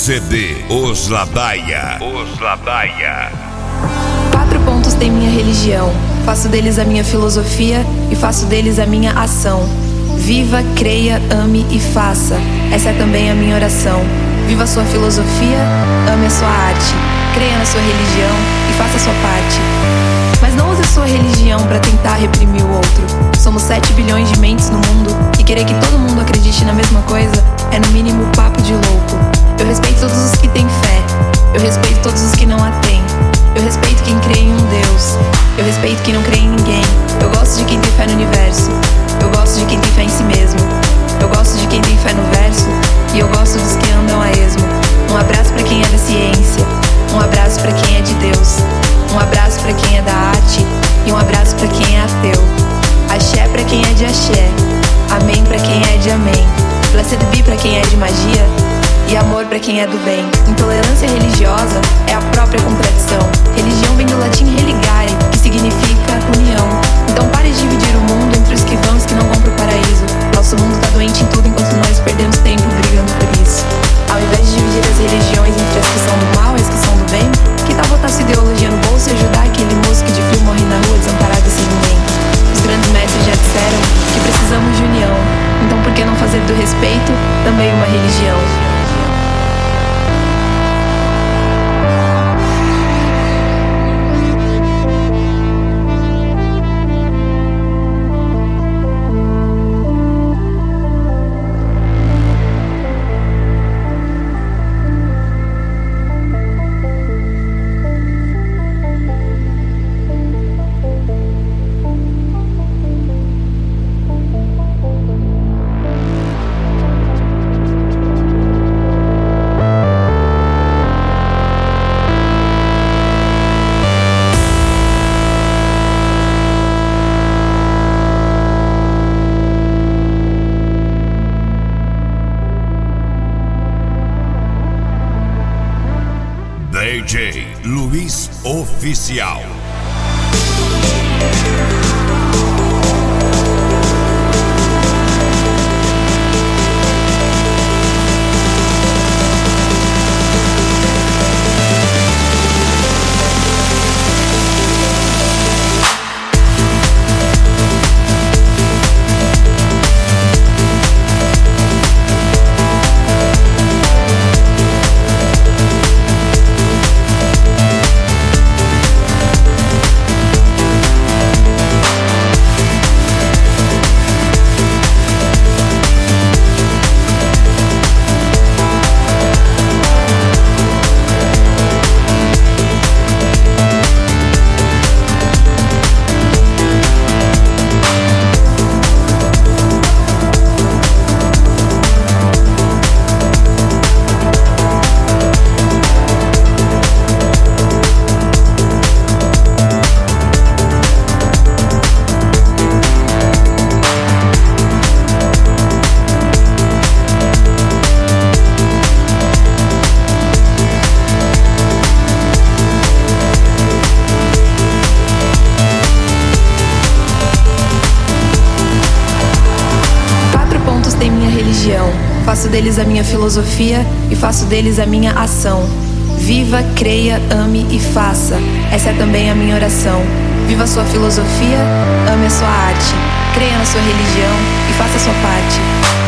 CD Os Ladaia. 4 pontos tem minha religião. Faço deles a minha filosofia e faço deles a minha ação. Viva, creia, ame e faça. Essa é também a minha oração. Viva a sua filosofia, ame a sua arte. Creia na sua religião e faça a sua parte. Mas não use a sua religião para tentar reprimir o outro. Somos 7 bilhões de mentes no mundo e querer que todo mundo acredite na mesma coisa é no mínimo papo de louco. Eu respeito todos os que têm fé. Eu respeito todos os que não a têm. Eu respeito quem crê em um Deus. Eu respeito quem não crê em ninguém. Eu gosto de quem tem fé no universo. Eu gosto de quem tem fé em si mesmo. Eu gosto de quem tem fé no verso. E eu gosto dos que andam a esmo. Um abraço pra quem é da ciência. Um abraço pra quem é de Deus. Um abraço pra quem é da arte. E um abraço pra quem é ateu. Axé pra quem é de axé. Amém pra quem é de amém. Blessed be pra quem é de magia. E amor pra quem é do bem. Intolerância religiosa é a própria contradição. Religião vem do latim religare, que significa união. Então pare de dividir o mundo entre os que vão e os que não vão pro paraíso. Nosso mundo tá doente em tudo enquanto nós perdemos tempo brigando por isso. Ao invés de dividir as religiões entre as que são do mal e as que são do bem, que tal botar sua ideologia no bolso e ajudar aquele moço que de frio morre na rua desamparado e sem ninguém? Os grandes mestres já disseram que precisamos de união. Então por que não fazer do respeito também uma religião? DJ Luiz Oficial. Faço deles a minha filosofia e faço deles a minha ação. Viva, creia, ame e faça. Essa é também a minha oração. Viva a sua filosofia, ame a sua arte. Creia na sua religião e faça a sua parte.